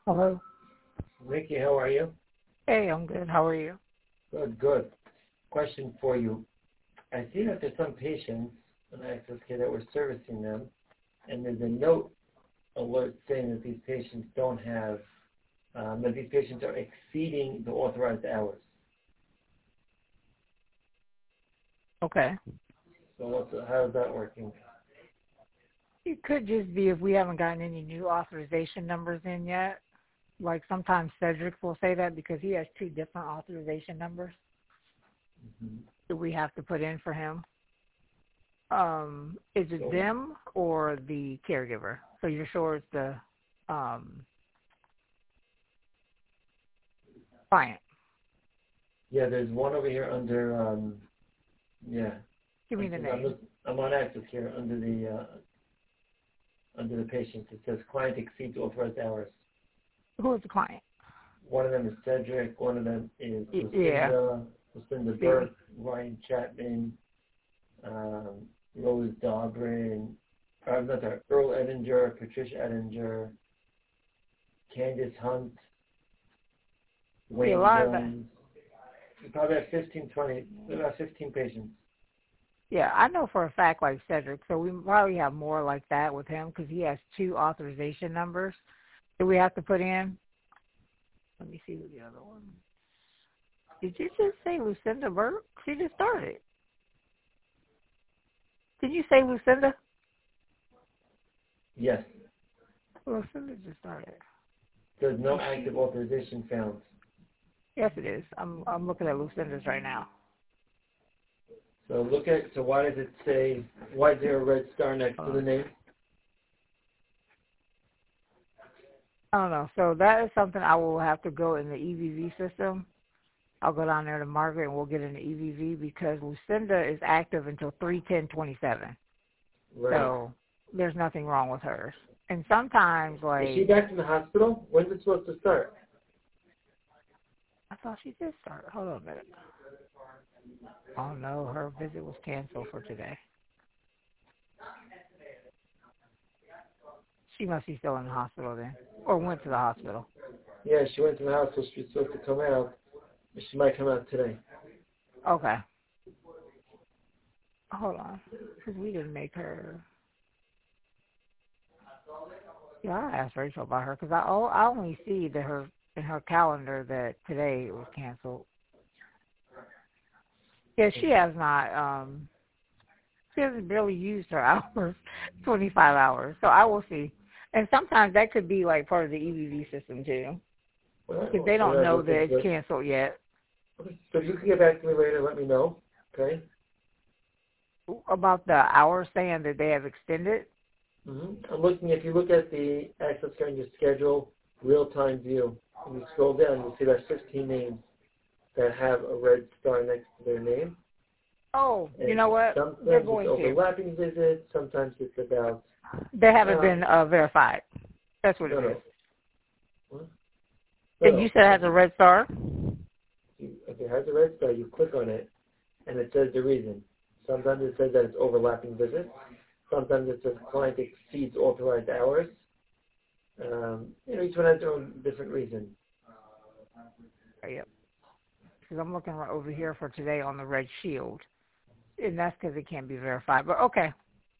Hello. Ricky, how are you? Hey, I'm good. How are you? Good, good. Question for you. I see that there's some patients in Access Care that we're servicing them, and there's a note alert saying that these patients don't have, that these patients are exceeding the authorized hours. Okay. So how's that working? It could just be if we haven't gotten any new authorization numbers in yet. Like sometimes Cedric will say that because he has two different authorization numbers that we have to put in for him. Is it them or the caregiver? So you're sure it's the client? Yeah, there's one over here under, Give me the name. I'm on Access Care under the patients. It says client exceeds authorized hours. Who is the client? One of them is Cedric. One of them is Lucinda Burke, Ryan Chapman, Rose Dobrin, Earl Edinger, Patricia Edinger, Candace Hunt, Wayne Jones. We probably have 15 patients. Yeah, I know for a fact like Cedric, so we probably have more like that with him because he has two authorization numbers that we have to put in. Let me see who the other one. Did you just say Lucinda Burke? She just started. Did you say Lucinda? Yes. Lucinda just started. There's no active authorization found. Yes, it is. I'm looking at Lucinda's right now. So why does it say, why is there a red star next to the name? I don't know. So that is something I will have to go in the EVV system. I'll go down there to Margaret and we'll get in the EVV because Lucinda is active until 3/10/27. Right. So there's nothing wrong with hers. And sometimes, like... Is she back in the hospital? When's it supposed to start? I thought she did start. Hold on a minute. Oh, no, her visit was canceled for today. She must be still in the hospital then, or went to the hospital. Yeah, she went to the hospital. She's supposed to come out. She might come out today. Okay. Hold on, because we didn't make her. Yeah, I asked Rachel about her because I only see that in her calendar that today it was canceled. Yeah, she has not. She hasn't barely used her hours, 25 hours. So I will see. And sometimes that could be like part of the EVV system too, because they don't know that it's canceled yet. So you can get back to me later and let me know, okay? About the hours saying that they have extended? Mm-hmm. I'm looking, if you look at the Access Care in your schedule, real-time view, and you scroll down, you'll see there's 15 names that have a red star next to their name. Oh, and you know what? They're going it's overlapping visits. Sometimes it's about... They haven't been verified. That's what it is. What? And you said it has a red star? If it has a red star, you click on it, and it says the reason. Sometimes it says that it's overlapping visits. Sometimes it says client exceeds authorized hours. Each one has their own different reason. Yep. Because I'm looking right over here for today on the red shield. And that's because it can't be verified. But okay.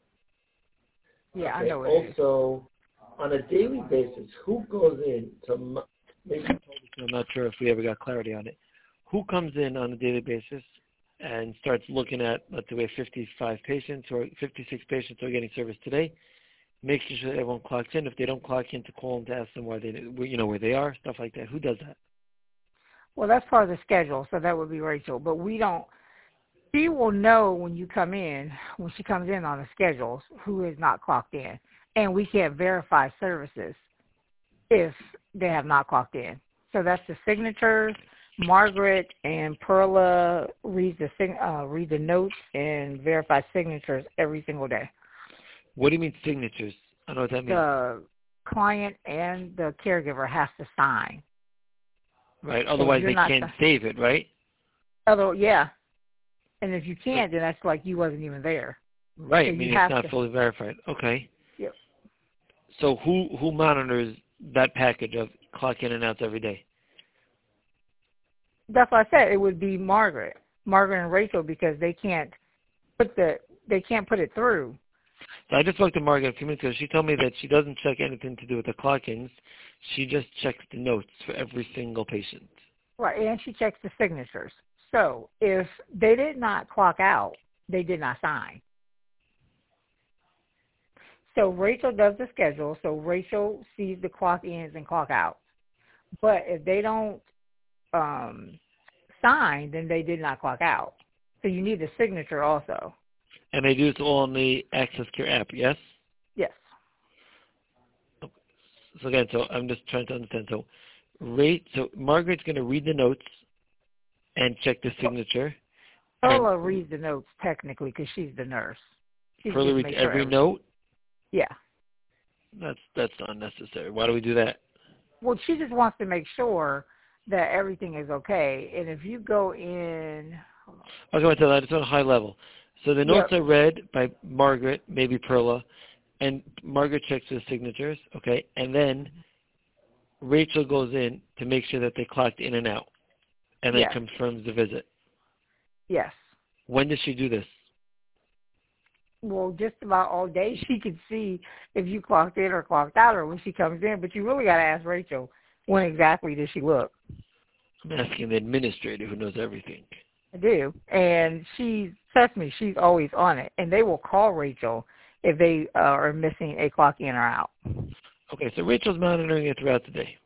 Yeah, I know what it is. Also, on a daily basis, who goes in to... Maybe I'm not sure if we ever got clarity on it. Who comes in on a daily basis and starts looking at, let's say we have 55 patients or 56 patients who are getting service today, making sure that everyone clocks in. If they don't clock in, to call them to ask them why where they are, stuff like that. Who does that? Well, that's part of the schedule, so that would be Rachel. But she will know when you come in, when she comes in on the schedules, who is not clocked in. And we can't verify services if they have not clocked in. So that's the signatures. Margaret and Perla read the notes and verify signatures every single day. What do you mean signatures? I don't know what that means. The client and the caregiver has to sign. Right. Otherwise, they can't save it, right? Yeah. And if you can't, then that's like you wasn't even there. Right. So meaning it's not fully verified. Okay. Yep. So who monitors that package of clock in and outs every day? That's what I said. It would be Margaret and Rachel, because they can't put it through. So I just spoke to Margaret a few minutes ago. She told me that she doesn't check anything to do with the clock-ins. She just checks the notes for every single patient. Right, and she checks the signatures. So if they did not clock out, they did not sign. So Rachel does the schedule. So Rachel sees the clock ins and clock outs. But if they don't sign, then they did not clock out. So you need the signature also. And they do this all on the Access Care app, yes? Yes. Okay. So again, so I'm just trying to understand. So Margaret's going to read the notes and check the signature. Perla reads the notes technically because she's the nurse. Perla reads every note? Yeah. That's not necessary. Why do we do that? Well, she just wants to make sure that everything is okay. And if you go in... I was going to tell that. It's on a high level. So the notes are read by Margaret, maybe Perla, and Margaret checks the signatures, okay? And then Rachel goes in to make sure that they clocked in and out, and then confirms the visit. Yes. When does she do this? Well, just about all day she can see if you clocked in or clocked out, or when she comes in. But you really got to ask Rachel, when exactly did she look? I'm asking the administrator who knows everything. I do. And trust me, she's always on it. And they will call Rachel if they are missing a clock in or out. Okay, so Rachel's monitoring it throughout the day.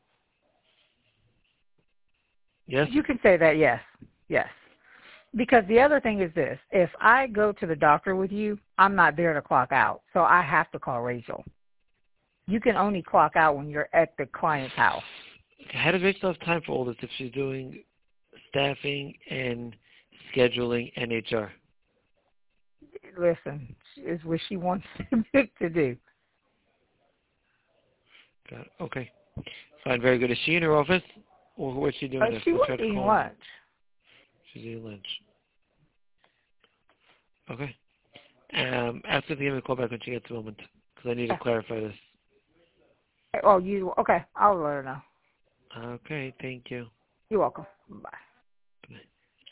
Yes? You can say that, yes. Yes. Because the other thing is this. If I go to the doctor with you, I'm not there to clock out. So I have to call Rachel. You can only clock out when you're at the client's house. Okay, how does Rachel have time for all this if she's doing staffing and scheduling and HR? Listen, it's what she wants to do. Got it. Okay. Fine, very good. Is she in her office? Or what's she doing? She was eating lunch. She's eating lunch. Okay. Ask her to give me a call back when she gets a moment, because I need to clarify this. Oh, okay. I'll let her know. Okay, thank you. You're welcome. Bye.